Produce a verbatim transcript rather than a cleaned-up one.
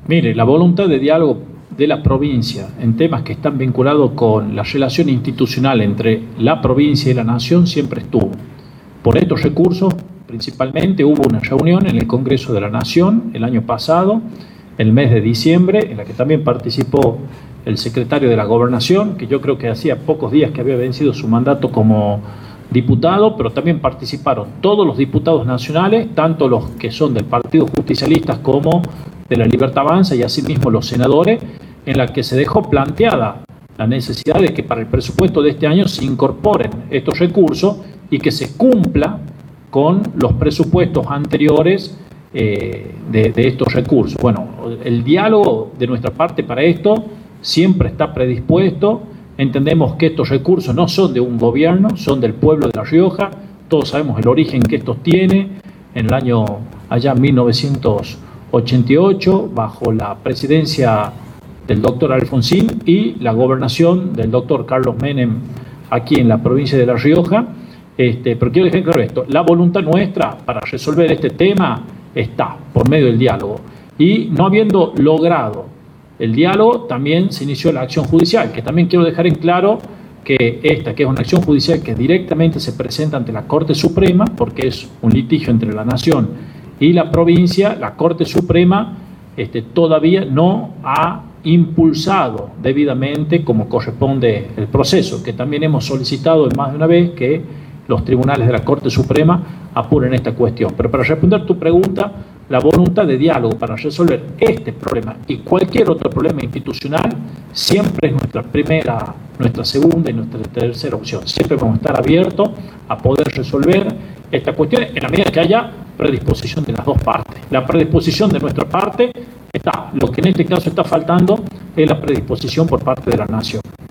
Mire, la voluntad de diálogo de la provincia en temas que están vinculados con la relación institucional entre la provincia y la nación siempre estuvo. Por estos recursos, principalmente, hubo una reunión en el Congreso de la Nación el año pasado, el mes de diciembre, en la que también participó el secretario de la Gobernación, que yo creo que hacía pocos días que había vencido su mandato como diputado, pero también participaron todos los diputados nacionales, tanto los que son del Partido Justicialista como de la Libertad Avanza y asimismo los senadores, en la que se dejó planteada la necesidad de que para el presupuesto de este año se incorporen estos recursos y que se cumpla con los presupuestos anteriores eh, de, de estos recursos. Bueno, el diálogo de nuestra parte para esto siempre está predispuesto. Entendemos que estos recursos no son de un gobierno, son del pueblo de La Rioja. Todos sabemos el origen que estos tiene en el año allá mil novecientos ochenta y ocho, bajo la presidencia del doctor Alfonsín y la gobernación del doctor Carlos Menem aquí en la provincia de La Rioja. Este, pero quiero dejar claro esto, la voluntad nuestra para resolver este tema está por medio del diálogo. Y no habiendo logrado el diálogo, también se inició la acción judicial, que también quiero dejar en claro que esta, que es una acción judicial que directamente se presenta ante la Corte Suprema, porque es un litigio entre la Nación y la provincia. La Corte Suprema este, todavía no ha impulsado debidamente como corresponde el proceso, que también hemos solicitado más de una vez que los tribunales de la Corte Suprema apuren esta cuestión. Pero para responder tu pregunta, la voluntad de diálogo para resolver este problema y cualquier otro problema institucional siempre es nuestra primera, nuestra segunda y nuestra tercera opción. Siempre vamos a estar abiertos a poder resolver esta cuestión en la medida que haya predisposición de las dos partes. La predisposición de nuestra parte está, lo que en este caso está faltando es la predisposición por parte de la Nación.